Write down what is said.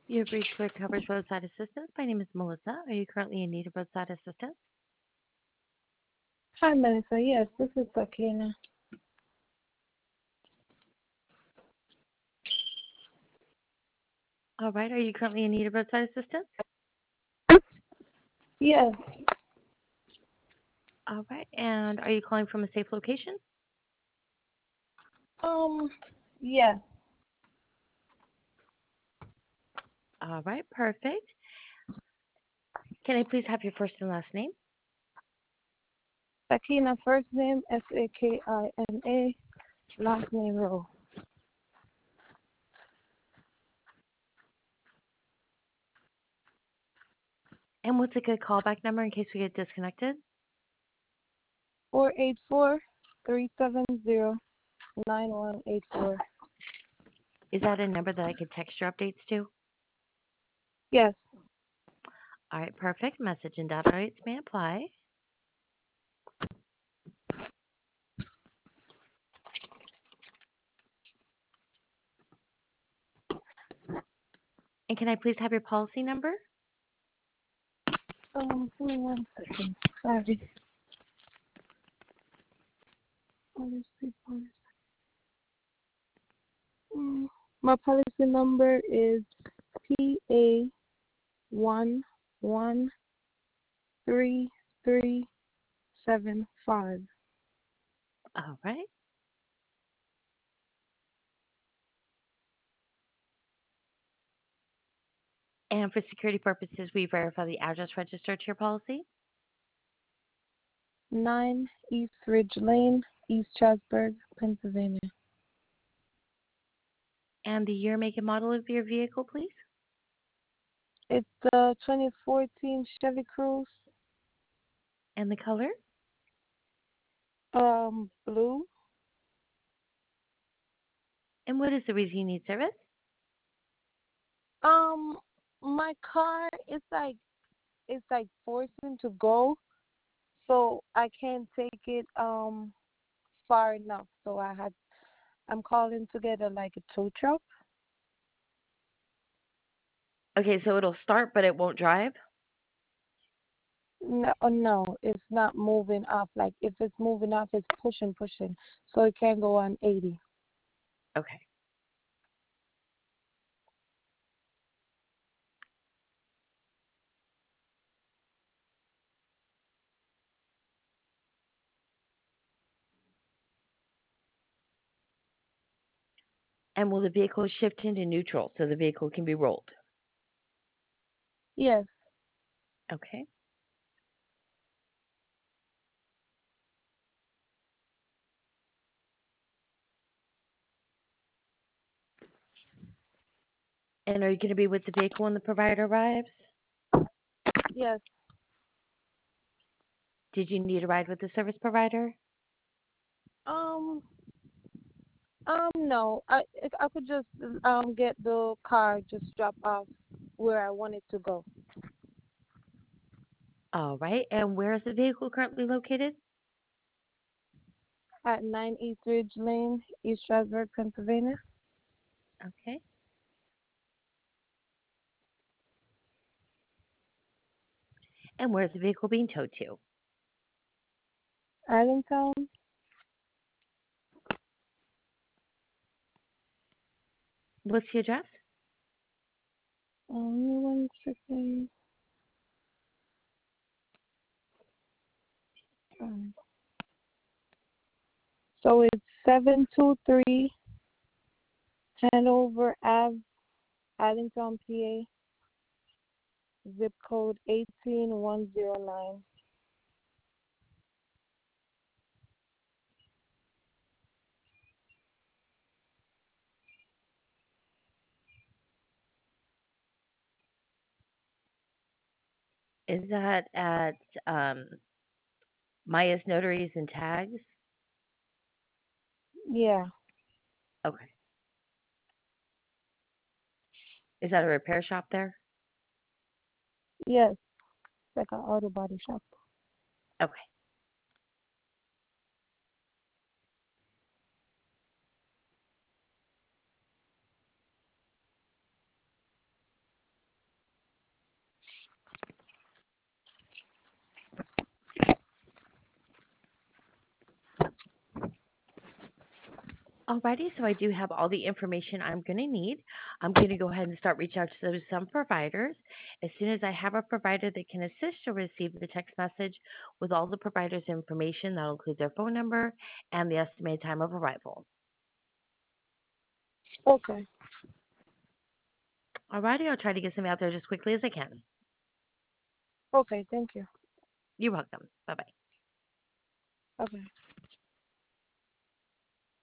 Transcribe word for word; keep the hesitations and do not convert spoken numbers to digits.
You've reached Clear Coverage Roadside Assistance. My name is Melissa. Are you currently in need of roadside assistance? Hi, Melissa. Yes, this is Sakina. All right. Are you currently in need of roadside assistance? Yes. All right. And are you calling from a safe location? Um. Yes. All right. Perfect. Can I please have your first and last name? Sakina, first name S A K I N A, last name Rowe. And what's a good callback number in case we get disconnected? Four eight four three seven zero nine one eight four. Is that a number that I could text your updates to? Yes. All right. Perfect. Message and data rates may apply. And can I please have your policy number? Um. Give me one second. Sorry. Policy, policy. Mm, My policy number is P A one one three three seven five. All right. And for security purposes, we verify the address registered to your policy Nine East Ridge Lane, East Strasburg, Pennsylvania. and the year, make, and model of your vehicle, please. It's the twenty fourteen Chevy Cruze, And the color. um, blue. And what is the reason you need service? Um, my car is like it's like forcing to go, so I can't take it um far enough. So I had I'm calling to get a like a tow truck. Okay, so it'll start, but it won't drive. No, uh, no, it's not moving off. Like if it's moving off, it's pushing, pushing, so it can't go on eighty. Okay. And will the vehicle shift into neutral so the vehicle can be rolled? Yes, Okay. And are you going to be with the vehicle when the provider arrives? yes. Did you need a ride with the service provider? Um, Um, no, I I could just um get the car just drop off where I want it to go All right. And where is the vehicle currently located? at nine East Ridge Lane, East Stroudsburg, Pennsylvania. Okay. And where is the vehicle being towed to? Allentown. What's the address? Um, one second. Um, So it's seven two three Hanover Ave, Allentown, P A. Zip code eighteen one zero nine. Is that at um, Maya's Notaries and Tags? Yeah. Okay. Is that a repair shop there? Yes. Like an auto body shop. Okay. Alrighty, so I do have all the information I'm going to need. I'm going to go ahead and start reaching out to those, some providers. As soon as I have a provider that can assist, you'll receive the text message with all the providers' information. That'll include their phone number and the estimated time of arrival. Okay. Alrighty, I'll try to get something out there just quickly as I can. Okay. Thank you. You're welcome. Bye bye. Okay.